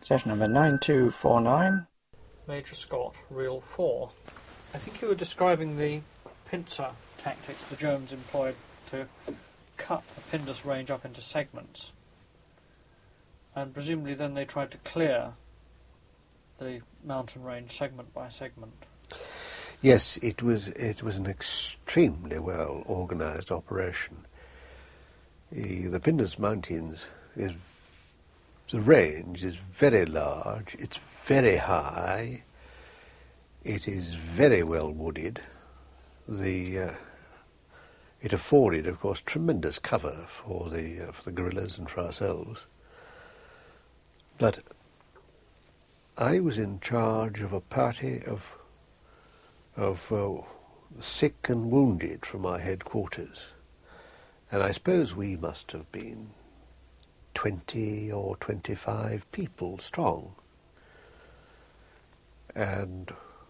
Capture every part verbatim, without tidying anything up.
Session number nine two four nine. Major Scott, Reel four. I think you were describing the pincer tactics the Germans employed to cut the Pindus range up into segments. And presumably then they tried to clear the mountain range segment by segment. Yes, it was it was an extremely well organised operation. The, the Pindus Mountains is the range is very large, it's very high, it is very well wooded. The uh, it afforded, of course, tremendous cover for the uh, for the guerrillas and for ourselves. But I was in charge of a party of of uh, sick and wounded from our headquarters, and I suppose we must have been twenty or twenty-five people strong. And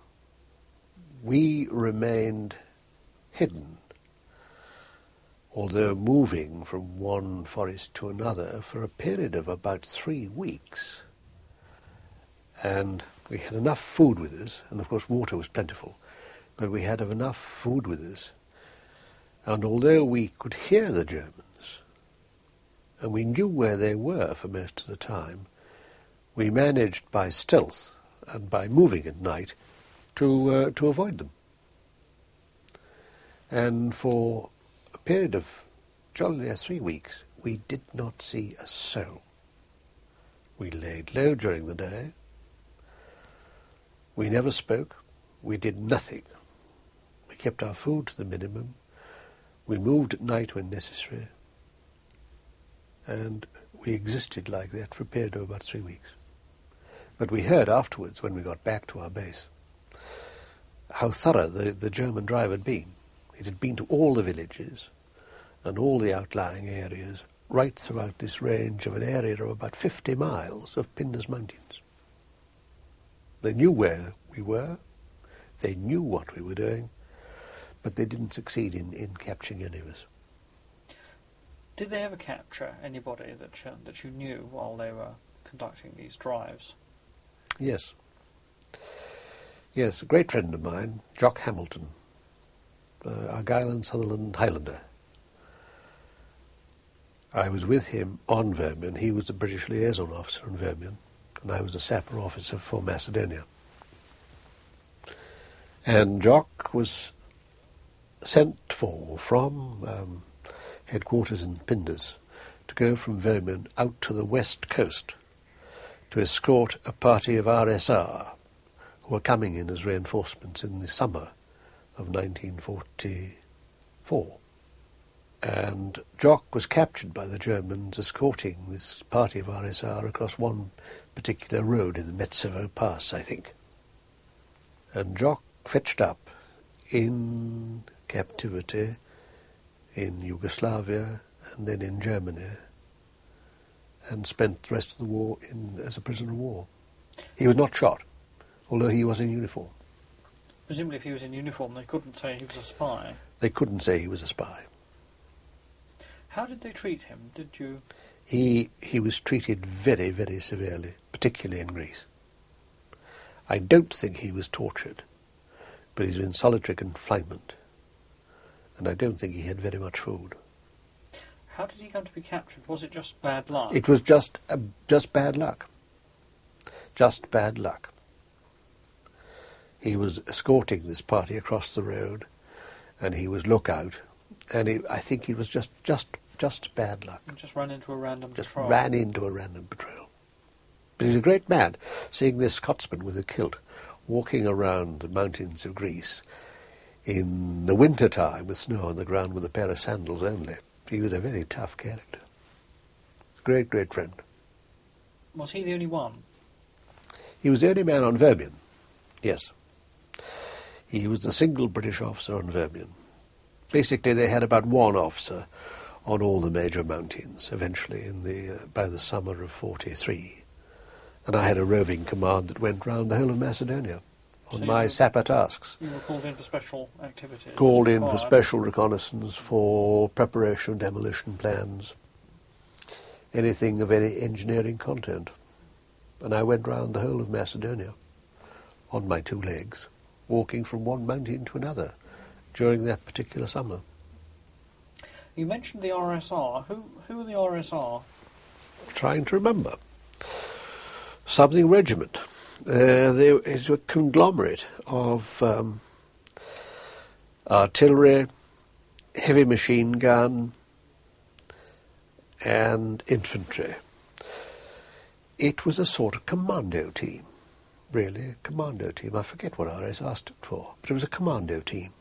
we remained hidden, although moving from one forest to another for a period of about three weeks. And we had enough food with us, and of course water was plentiful, but we had enough food with us. And although we could hear the Germans, and we knew where they were for most of the time, we managed by stealth and by moving at night to uh, to avoid them. And for a period of jolly near three weeks, we did not see a soul. We laid low during the day. We never spoke. We did nothing. We kept our food to the minimum. We moved at night when necessary. And we existed like that for a period of about three weeks. But we heard afterwards, when we got back to our base, how thorough the, the German drive had been. It had been to all the villages and all the outlying areas, right throughout this range of an area of about fifty miles of Pindus Mountains. They knew where we were, they knew what we were doing, but they didn't succeed in, in capturing any of us. Did they ever capture anybody that you, that you knew while they were conducting these drives? Yes. Yes, a great friend of mine, Jock Hamilton, uh, Argyll and Sutherland Highlander. I was with him on Vermilion. He was a British liaison officer on Vermilion, and I was a sapper officer for Macedonia. And Jock was sent for from um, headquarters in Pindus to go from Vermilion out to the west coast to escort a party of R S R who were coming in as reinforcements in the summer of nineteen forty-four. And Jock was captured by the Germans escorting this party of R S R across one particular road in the Metsevo Pass, I think. And Jock fetched up in captivity in Yugoslavia and then in Germany, and spent the rest of the war in, as a prisoner of war. He was not shot, although he was in uniform. Presumably if he was in uniform they couldn't say he was a spy. They couldn't say he was a spy. How did they treat him? Did you... He, he was treated very, very severely, particularly in Greece. I don't think he was tortured, but he was in solitary confinement, and I don't think he had very much food. How did he come to be captured? Was it just bad luck? It was just uh, just bad luck. Just bad luck. He was escorting this party across the road, and he was lookout, and he, I think it was just just just bad luck. He just ran into a random Just patrol. ran into a random patrol. But he's a great man, seeing this Scotsman with a kilt walking around the mountains of Greece in the winter time with snow on the ground with a pair of sandals only. He was a very tough character. Great, great friend. Was he the only one? He was the only man on Vermilion, yes. He was the single British officer on Vermilion. Basically, they had about one officer on all the major mountains, eventually, in the uh, by the summer of forty-three. And I had a roving command that went round the whole of Macedonia on so my were, sapper tasks. You were called in for special activities? Called in for special reconnaissance, for preparation of demolition plans, anything of any engineering content. And I went round the whole of Macedonia on my two legs, walking from one mountain to another during that particular summer. You mentioned the R S R. Who who were the R S R? Trying to remember. Something regiment. Uh, there is a conglomerate of um, artillery, heavy machine gun, and infantry. It was a sort of commando team, really, a commando team. I forget what R S R stood for, but it was a commando team.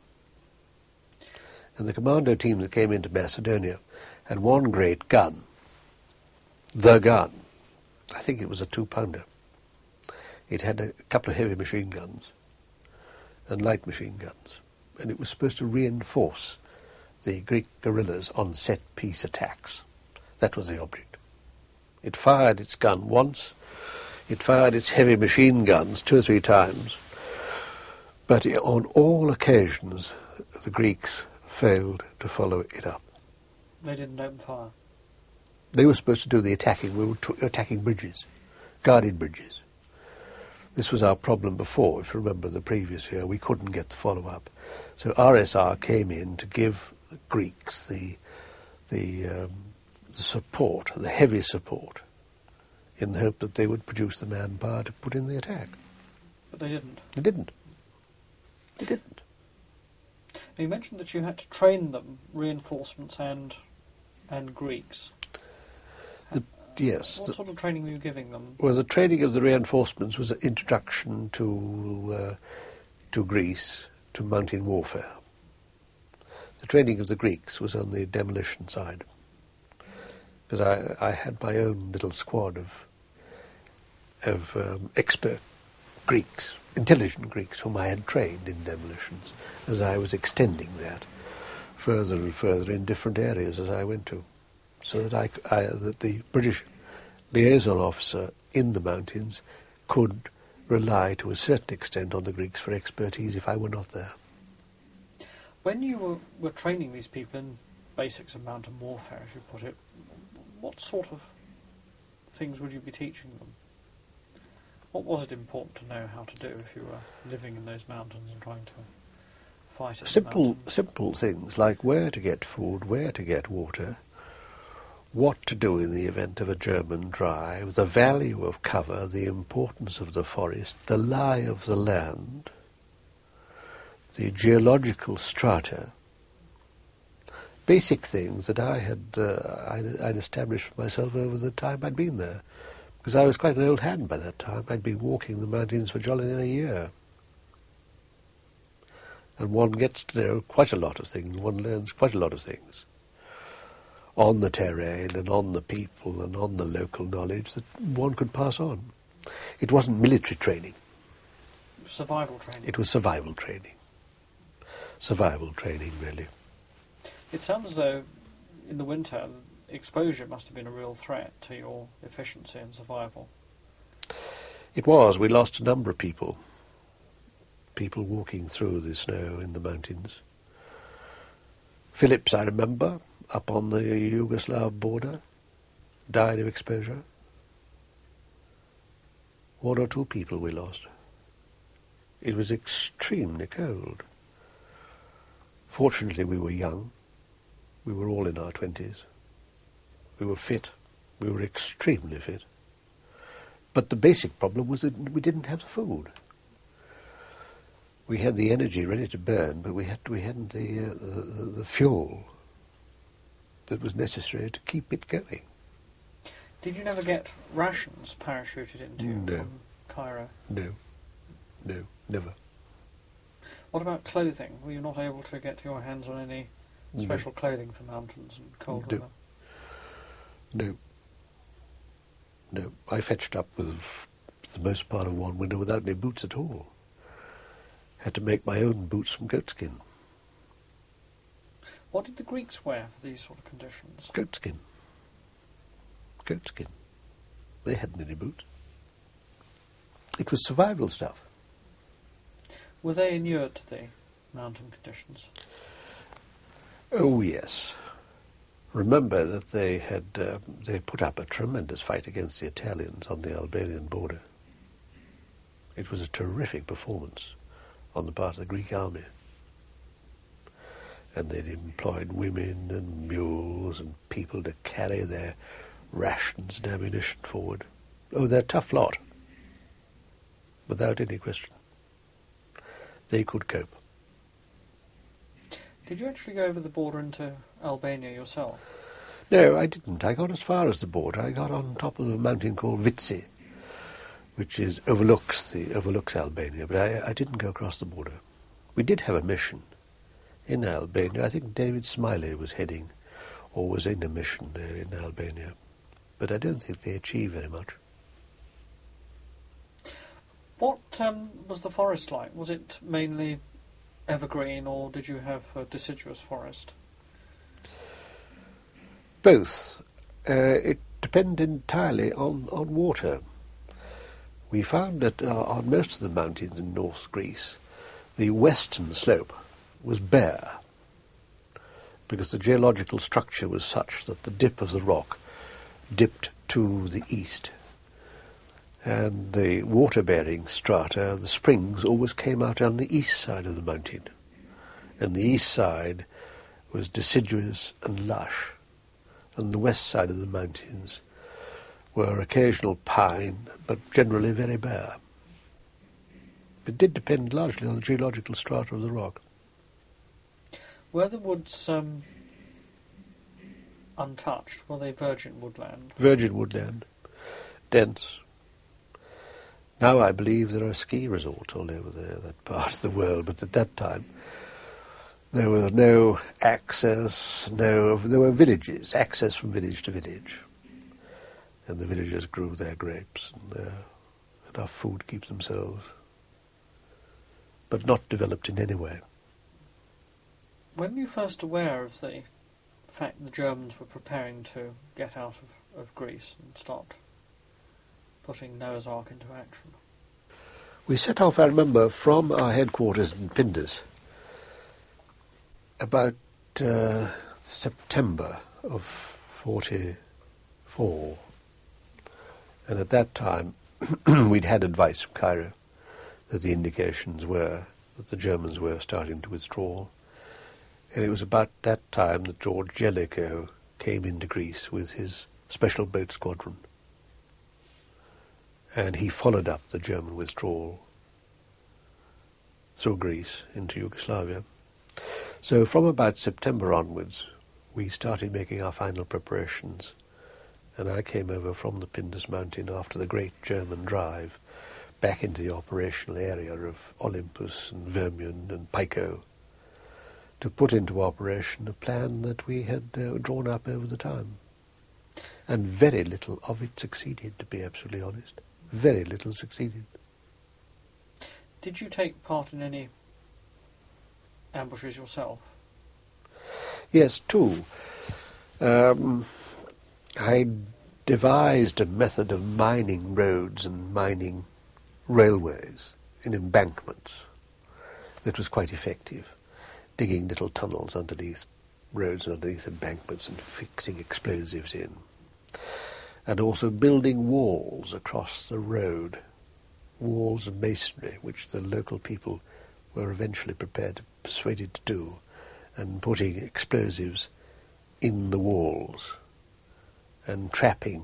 And the commando team that came into Macedonia had one great gun, the gun. I think it was a two-pounder. It had a couple of heavy machine guns and light machine guns, and it was supposed to reinforce the Greek guerrillas on set-piece attacks. That was the object. It fired its gun once, it fired its heavy machine guns two or three times, but on all occasions the Greeks failed to follow it up. They didn't open fire? They were supposed to do the attacking. We were t- attacking bridges, guarded bridges. This was our problem before, if you remember the previous year. We couldn't get the follow-up. So R S R came in to give the Greeks the, the, um, the support, the heavy support, in the hope that they would produce the manpower to put in the attack. But they didn't? They didn't. They didn't. You mentioned that you had to train them, reinforcements and and Greeks. The, yes. What the, sort of training were you giving them? Well, the training of the reinforcements was an introduction to uh, to Greece, to mountain warfare. The training of the Greeks was on the demolition side, because I, I had my own little squad of of um, expert Greeks, intelligent Greeks, whom I had trained in demolitions, as I was extending that further and further in different areas as I went to, so that I, I that the British liaison officer in the mountains could rely to a certain extent on the Greeks for expertise if I were not there. When you were, were training these people in basics of mountain warfare, as you put it, what sort of things would you be teaching them? What was it important to know how to do if you were living in those mountains and trying to fight in Simple, the mountains? simple things like where to get food, where to get water, what to do in the event of a German drive, the value of cover, the importance of the forest, the lie of the land, the geological strata, basic things that I had uh, I'd, I'd established for myself over the time I'd been there. Because I was quite an old hand by that time. I'd been walking the mountains for jolly near a year. And one gets to know quite a lot of things. One learns quite a lot of things on the terrain and on the people and on the local knowledge that one could pass on. It wasn't military training. Survival training. It was survival training. Survival training, really. It sounds as though in the winter exposure must have been a real threat to your efficiency and survival. It was. We lost a number of people. People walking through the snow in the mountains. Phillips, I remember, up on the Yugoslav border, died of exposure. One or two people we lost. It was extremely cold. Fortunately, we were young. We were all in our twenties. We were fit. We were extremely fit. But the basic problem was that we didn't have the food. We had the energy ready to burn, but we had we hadn't the, uh, the the fuel that was necessary to keep it going. Did you never get rations parachuted into you No. from Cairo? No, no, never. What about clothing? Were you not able to get your hands on any No. special clothing for mountains and cold No. weather? No. No. I fetched up with the most part of one winter without any boots at all. Had to make my own boots from goatskin. What did the Greeks wear for these sort of conditions? Goatskin. Goatskin. They hadn't any boots. It was survival stuff. Were they inured to the mountain conditions? Oh, yes. remember that they had uh, they put up a tremendous fight against the Italians on the Albanian border. It was a terrific performance on the part of the Greek army. And they'd employed women and mules and people to carry their rations and ammunition forward. Oh, they're a tough lot, without any question. They could cope. Did you actually go over the border into Albania yourself? No, I didn't. I got as far as the border. I got on top of a mountain called Vitsi, which is overlooks the overlooks Albania, but I, I didn't go across the border. We did have a mission in Albania. I think David Smiley was heading, or was in a mission there in Albania, but I don't think they achieved very much. What um, was the forest like? Was it mainly evergreen, or did you have a deciduous forest? Both. Uh, it depended entirely on, on water. We found that uh, on most of the mountains in North Greece, the western slope was bare, because the geological structure was such that the dip of the rock dipped to the east. And the water-bearing strata, the springs, always came out on the east side of the mountain. And the east side was deciduous and lush, and the west side of the mountains were occasional pine, but generally very bare. It did depend largely on the geological strata of the rock. Were the woods um, untouched? Were they virgin woodland? Virgin woodland, dense. Now I believe there are ski resorts all over there, that part of the world, but at that time there was no access, no, there were villages, access from village to village. And the villagers grew their grapes and uh, enough food to keep themselves, but not developed in any way. When were you first aware of the fact the Germans were preparing to get out of, of Greece and start putting Noah's Ark into action? We set off, I remember, from our headquarters in Pindus about uh, September of forty-four. And at that time, we'd had advice from Cairo that the indications were that the Germans were starting to withdraw. And it was about that time that George Jellicoe came into Greece with his special boat squadron. And he followed up the German withdrawal through Greece into Yugoslavia. So from about September onwards, we started making our final preparations. And I came over from the Pindus mountain after the great German drive back into the operational area of Olympus and Vermion and Pico to put into operation a plan that we had uh, drawn up over the time. And very little of it succeeded, to be absolutely honest. Very little succeeded. Did you take part in any ambushes yourself? Yes, two. Um, I devised a method of mining roads and mining railways in embankments that was quite effective, digging little tunnels underneath roads and underneath embankments and fixing explosives in, and also building walls across the road, walls of masonry, which the local people were eventually prepared to persuaded to do, and putting explosives in the walls and trapping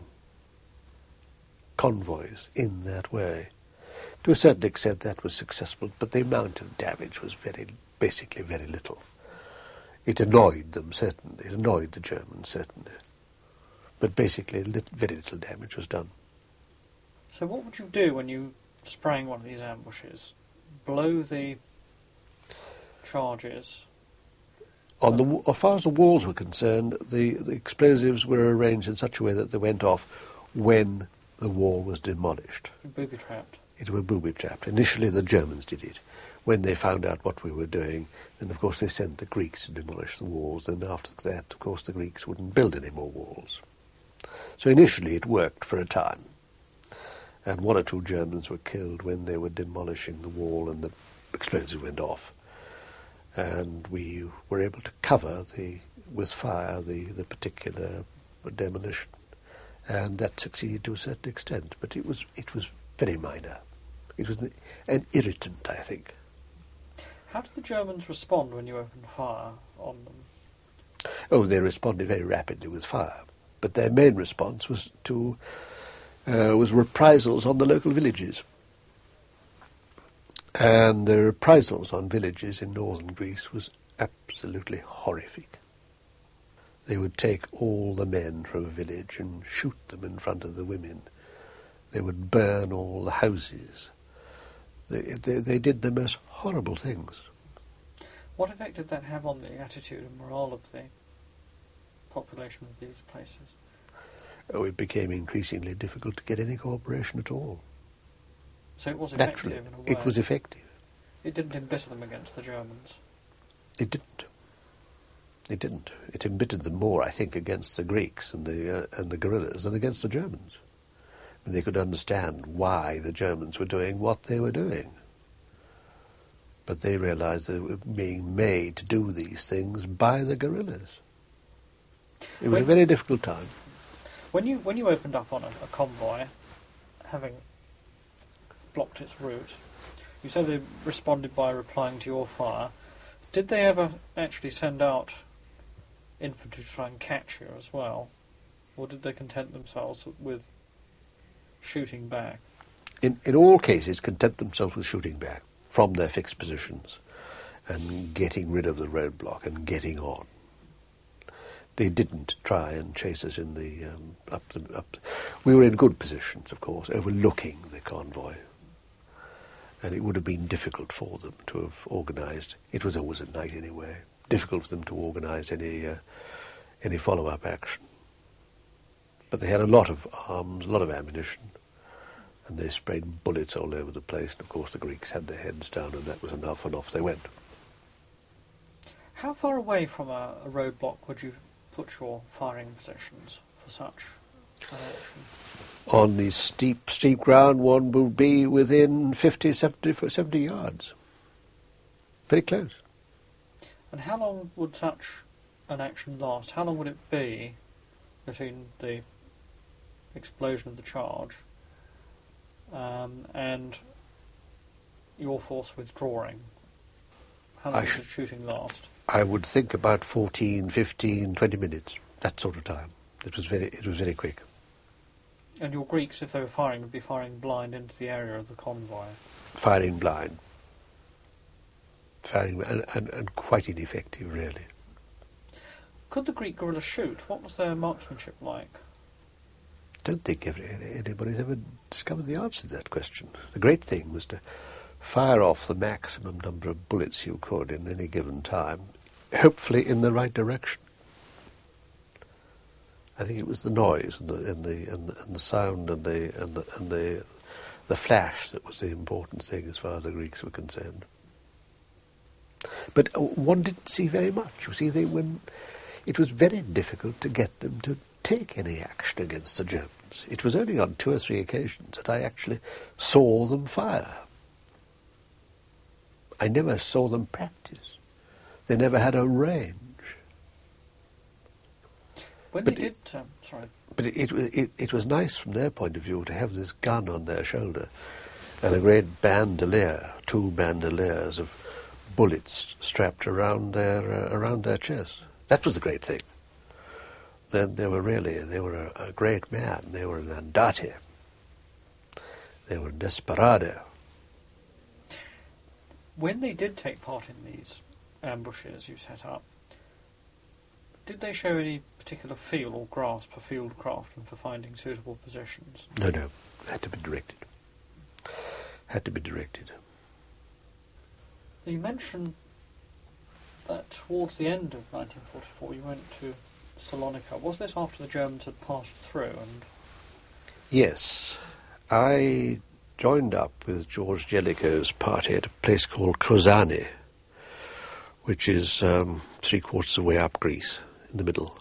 convoys in that way. To a certain extent that was successful, but the amount of damage was very, basically very little. It annoyed them, certainly. It annoyed the Germans, certainly. But basically lit- very little damage was done. So what would you do when you sprang one of these ambushes? Blow the charges? On the, as far as the walls were concerned, the, the explosives were arranged in such a way that they went off when the wall was demolished. Booby-trapped? It were booby-trapped. Initially the Germans did it. When they found out what we were doing, then of course they sent the Greeks to demolish the walls, and after that, of course, the Greeks wouldn't build any more walls. So initially it worked for a time, and one or two Germans were killed when they were demolishing the wall and the explosive went off. and we were able to cover the with fire the, the particular demolition, and that succeeded to a certain extent. But it was it was very minor. It was an, an irritant, I think. How did the Germans respond when you opened fire on them? Oh, they responded very rapidly with fire, but their main response was to uh, was reprisals on the local villages. And the reprisals on villages in northern Greece was absolutely horrific. They would take all the men from a village and shoot them in front of the women. They would burn all the houses. They, they, they did the most horrible things. What effect did that have on the attitude and morale of the population of these places? Oh, it became increasingly difficult to get any cooperation at all. So it was effective Naturally, in a way. it was effective. It didn't embitter them against the Germans. It didn't. It didn't. It embittered them more, I think, against the Greeks and the uh, and the guerrillas than against the Germans. I mean, they could understand why the Germans were doing what they were doing. But they realized they were being made to do these things by the guerrillas. It was when, a very difficult time. When you when you opened up on a, a convoy, having blocked its route, you said they responded by replying to your fire. Did they ever actually send out infantry to try and catch you as well? Or did they content themselves with shooting back? In, in all cases, content themselves with shooting back from their fixed positions and getting rid of the roadblock and getting on. They didn't try and chase us in the um, up the up. We were in good positions, of course, overlooking the convoy, and it would have been difficult for them to have organised. It was always at night anyway. Difficult for them to organise any uh, any follow-up action. But they had a lot of arms, a lot of ammunition, and they sprayed bullets all over the place. And of course, the Greeks had their heads down, and that was enough, and off they went. How far away from a, a roadblock would you put your firing positions for such an action? On the steep, steep ground, one would be within fifty, seventy, seventy yards. Very close. And how long would such an action last? How long would it be between the explosion of the charge um, and your force withdrawing? How long I would sh- the shooting last? I would think about fourteen, fifteen, twenty minutes, that sort of time. It was very, it was very quick. And your Greeks, if they were firing, would be firing blind into the area of the convoy? Firing blind. Firing, and, and, and quite ineffective, really. Could the Greek guerrillas shoot? What was their marksmanship like? Don't think every, anybody's ever discovered the answer to that question. The great thing was to fire off the maximum number of bullets you could in any given time, hopefully in the right direction. I think it was the noise and the and the and the, and the sound and the and the and the the flash that was the important thing as far as the Greeks were concerned. But one didn't see very much. You see, they when it was very difficult to get them to take any action against the Germans. It was only on two or three occasions that I actually saw them fire. I never saw them practice. They never had a range. When but they it, did, um, sorry. But it, it, it, it was nice from their point of view to have this gun on their shoulder and a great bandolier, two bandoliers of bullets strapped around their uh, around their chest. That was the great thing. Then they were really, they were a, a great man. They were an andate. They were a desperado. When they did take part in these ambushes you set up, did they show any particular feel or grasp for field craftsmen for finding suitable positions? No, no. Had to be directed. Had to be directed. You mentioned that towards the end of nineteen forty-four you went to Salonika. Was this after the Germans had passed through? And Yes. I joined up with George Jellicoe's party at a place called Kozani, which is um, three quarters of the way up Greece, in the middle.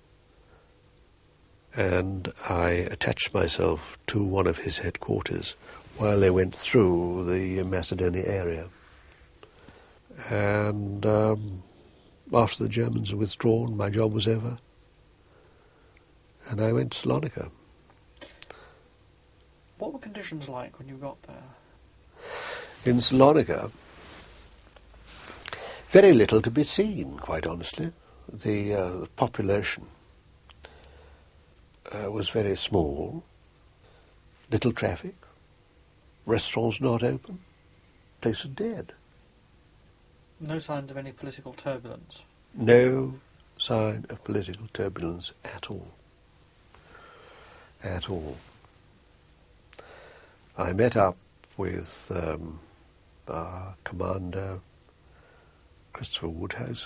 And I attached myself to one of his headquarters while they went through the Macedonia area. And um, after the Germans had withdrawn, my job was over, and I went to Salonika. What were conditions like when you got there? In Salonika, very little to be seen, quite honestly. The uh, population uh, was very small, little traffic, restaurants not open, place was dead. No signs of any political turbulence? No sign of political turbulence at all. At all. I met up with um, our commander, Christopher Woodhouse,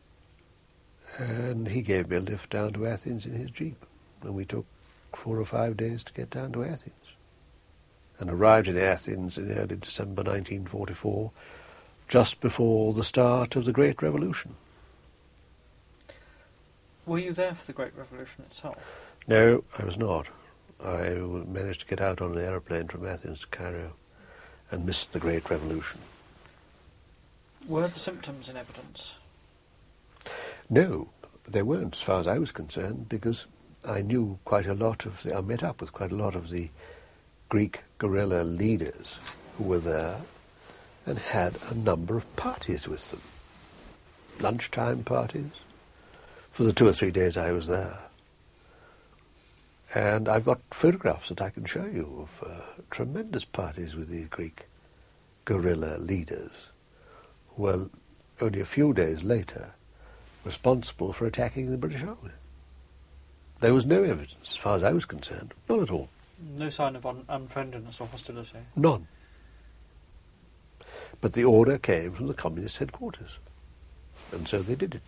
and he gave me a lift down to Athens in his jeep, and we took four or five days to get down to Athens, and arrived in Athens in early December nineteen forty-four, just before the start of the Great Revolution. Were you there for the Great Revolution itself? No, I was not. I managed to get out on an aeroplane from Athens to Cairo and missed the Great Revolution. Were the symptoms in evidence? No, they weren't, as far as I was concerned, because I knew quite a lot of the, I met up with quite a lot of the Greek guerrilla leaders who were there and had a number of parties with them. Lunchtime parties for the two or three days I was there. And I've got photographs that I can show you of uh, tremendous parties with these Greek guerrilla leaders who were only a few days later responsible for attacking the British Army. There was no evidence, as far as I was concerned, none at all. No sign of un- unfriendliness or hostility? None. But the order came from the communist headquarters, and so they did it.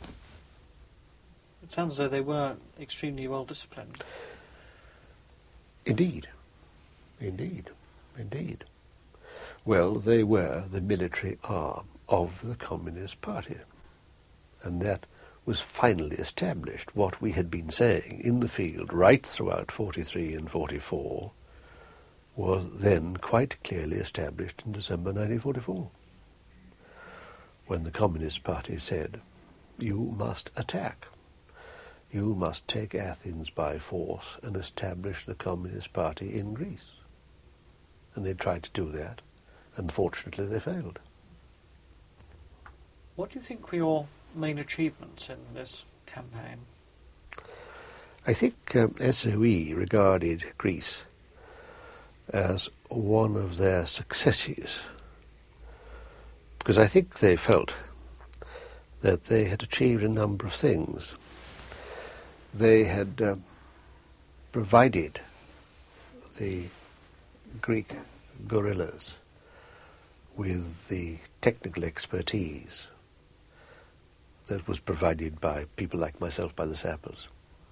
It sounds as though they were extremely well disciplined. Indeed. Indeed. Indeed. Well, they were the military arm of the Communist Party. And that was finally established. What we had been saying in the field right throughout forty-three and forty-four was then quite clearly established in December nineteen forty-four, when the Communist Party said, you must attack. You must take Athens by force and establish the Communist Party in Greece. And they tried to do that. Unfortunately, they failed. What do you think were your main achievements in this campaign? I think um, S O E regarded Greece as one of their successes, because I think they felt that they had achieved a number of things. They had uh, provided the Greek guerrillas with the technical expertise that was provided by people like myself, by the sappers.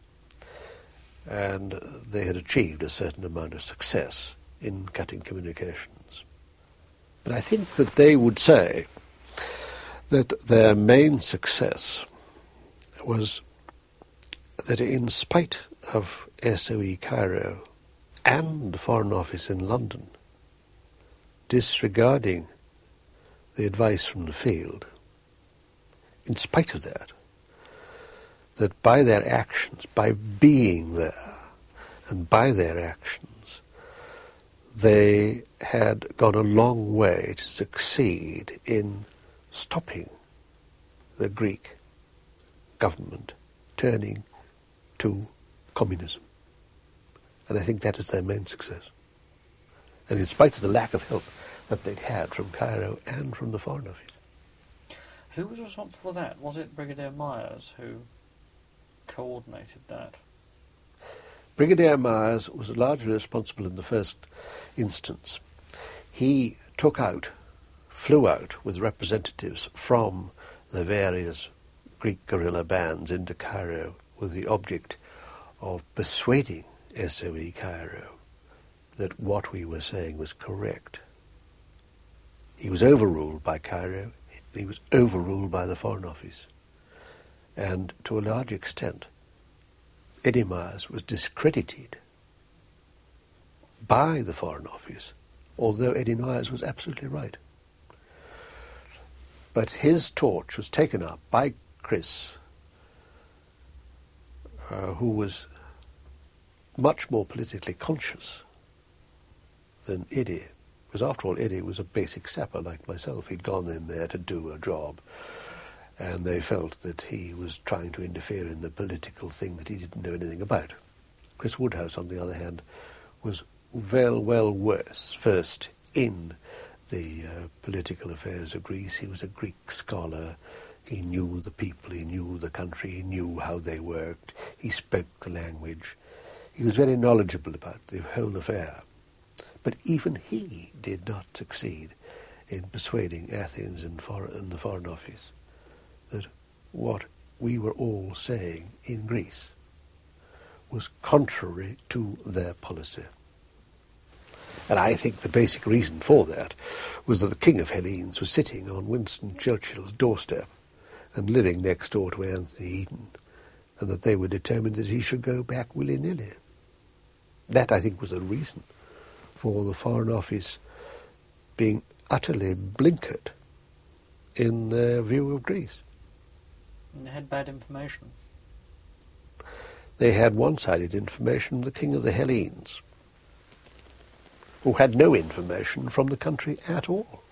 And they had achieved a certain amount of success in cutting communications. But I think that they would say that their main success was that in spite of S O E Cairo and the Foreign Office in London disregarding the advice from the field, in spite of that, that by their actions, by being there, and by their actions, they had gone a long way to succeed in stopping the Greek government turning to communism. And I think that is their main success. And in spite of the lack of help that they'd had from Cairo and from the Foreign Office. Who was responsible for that? Was it Brigadier Myers who coordinated that? Brigadier Myers was largely responsible in the first instance. He took out, flew out with representatives from the various Greek guerrilla bands into Cairo with the object of persuading S O E Cairo that what we were saying was correct. He was overruled by Cairo. He was overruled by the Foreign Office. And to a large extent, Eddie Myers was discredited by the Foreign Office, although Eddie Myers was absolutely right. But his torch was taken up by Chris, uh, who was much more politically conscious than Eddie. Because after all, Eddie was a basic sapper like myself. He'd gone in there to do a job, and they felt that he was trying to interfere in the political thing that he didn't know anything about. Chris Woodhouse, on the other hand, was well, well worse, first in the uh, political affairs of Greece. He was a Greek scholar. He knew the people, he knew the country, he knew how they worked, he spoke the language. He was very knowledgeable about the whole affair. But even he did not succeed in persuading Athens and, for- and the Foreign Office that what we were all saying in Greece was contrary to their policy. And I think the basic reason for that was that the King of Hellenes was sitting on Winston Churchill's doorstep and living next door to Anthony Eden, and that they were determined that he should go back willy-nilly. That, I think, was the reason for the Foreign Office being utterly blinkered in their view of Greece. And they had bad information. They had one-sided information from the King of the Hellenes, who had no information from the country at all.